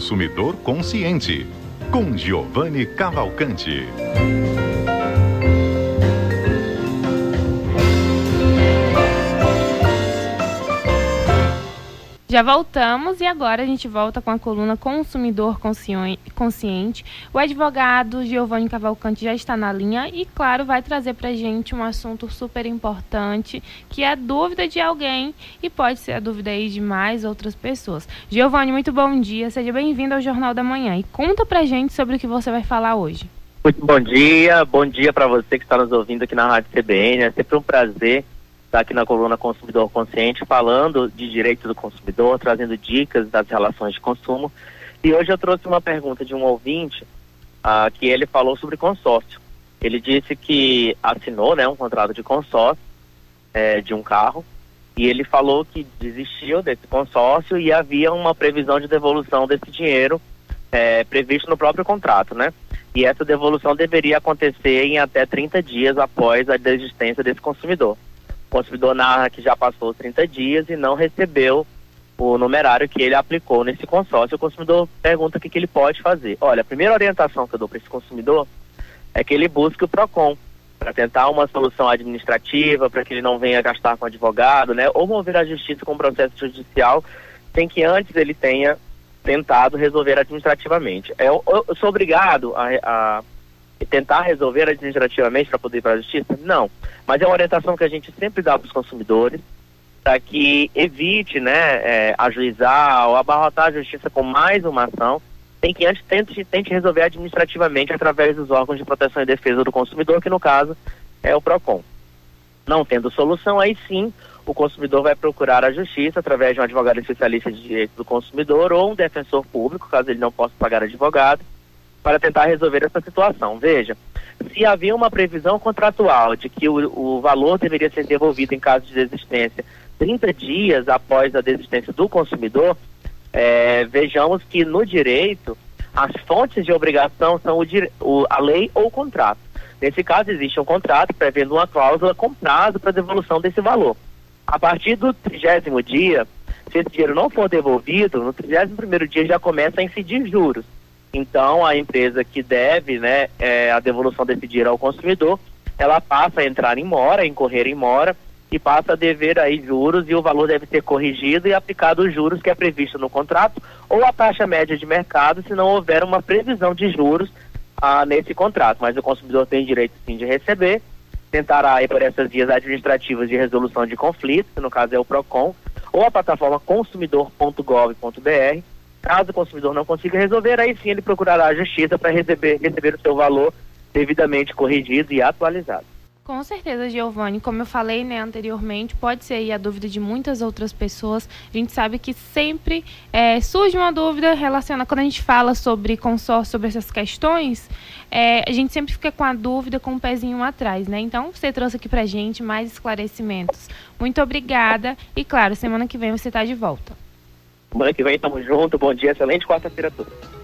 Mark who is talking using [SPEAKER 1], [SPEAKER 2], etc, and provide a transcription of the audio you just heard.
[SPEAKER 1] Consumidor Consciente, com Giovanni Cavalcante.
[SPEAKER 2] Já voltamos e agora a gente volta com a coluna Consumidor Consciente. O advogado Giovanni Cavalcante já está na linha e, claro, vai trazer para a gente um assunto super importante, que é a dúvida de alguém e pode ser a dúvida aí de mais outras pessoas. Giovanni, muito bom dia, seja bem-vindo ao Jornal da Manhã e conta para a gente sobre o que você vai falar hoje.
[SPEAKER 3] Muito bom dia para você que está nos ouvindo aqui na Rádio CBN. É sempre um prazer estar aqui na coluna Consumidor Consciente, falando de direitos do consumidor, trazendo dicas das relações de consumo. E hoje eu trouxe uma pergunta de um ouvinte, que ele falou sobre consórcio. Ele disse que assinou, um contrato de consórcio de um carro, e ele falou que desistiu desse consórcio e havia uma previsão de devolução desse dinheiro previsto no próprio contrato, E essa devolução deveria acontecer em até 30 dias após a desistência desse consumidor. O consumidor narra que já passou 30 dias e não recebeu o numerário que ele aplicou nesse consórcio. O consumidor pergunta o que ele pode fazer. Olha, a primeira orientação que eu dou para esse consumidor é que ele busque o PROCON para tentar uma solução administrativa, para que ele não venha gastar com advogado, ou mover a justiça com processo judicial, sem que antes ele tenha tentado resolver administrativamente. Eu sou obrigado a tentar resolver administrativamente para poder ir para a justiça? Não. Mas é uma orientação que a gente sempre dá para os consumidores, para que evite, ajuizar ou abarrotar a justiça com mais uma ação, tem que antes tente resolver administrativamente através dos órgãos de proteção e defesa do consumidor, que no caso é o PROCON. Não tendo solução, aí sim o consumidor vai procurar a justiça através de um advogado especialista de direitos do consumidor ou um defensor público, caso ele não possa pagar advogado, para tentar resolver essa situação. Veja, se havia uma previsão contratual de que o valor deveria ser devolvido em caso de desistência 30 dias após a desistência do consumidor, vejamos que no direito as fontes de obrigação são a lei ou o contrato. Nesse caso existe um contrato prevendo uma cláusula com prazo para devolução desse valor. A partir do 30º dia, se esse dinheiro não for devolvido, no 31º dia já começa a incidir juros. Então, a empresa que deve a devolução desse dinheiro ao consumidor, ela passa a entrar em mora, incorrer em mora, e passa a dever aí juros, e o valor deve ser corrigido e aplicado os juros que é previsto no contrato, ou a taxa média de mercado, se não houver uma previsão de juros nesse contrato. Mas o consumidor tem direito, sim, de receber, tentará aí por essas vias administrativas de resolução de conflitos, que no caso é o PROCON, ou a plataforma consumidor.gov.br. Caso o consumidor não consiga resolver, aí sim ele procurará a justiça para receber o seu valor devidamente corrigido e atualizado.
[SPEAKER 2] Com certeza, Giovanni. Como eu falei anteriormente, pode ser aí a dúvida de muitas outras pessoas. A gente sabe que sempre surge uma dúvida relacionada, quando a gente fala sobre consórcio, sobre essas questões, a gente sempre fica com a dúvida com um pezinho atrás, Então, você trouxe aqui pra gente mais esclarecimentos. Muito obrigada e, claro, semana que vem você está de volta.
[SPEAKER 3] Semana que vem estamos juntos. Bom dia, excelente quarta-feira a todos.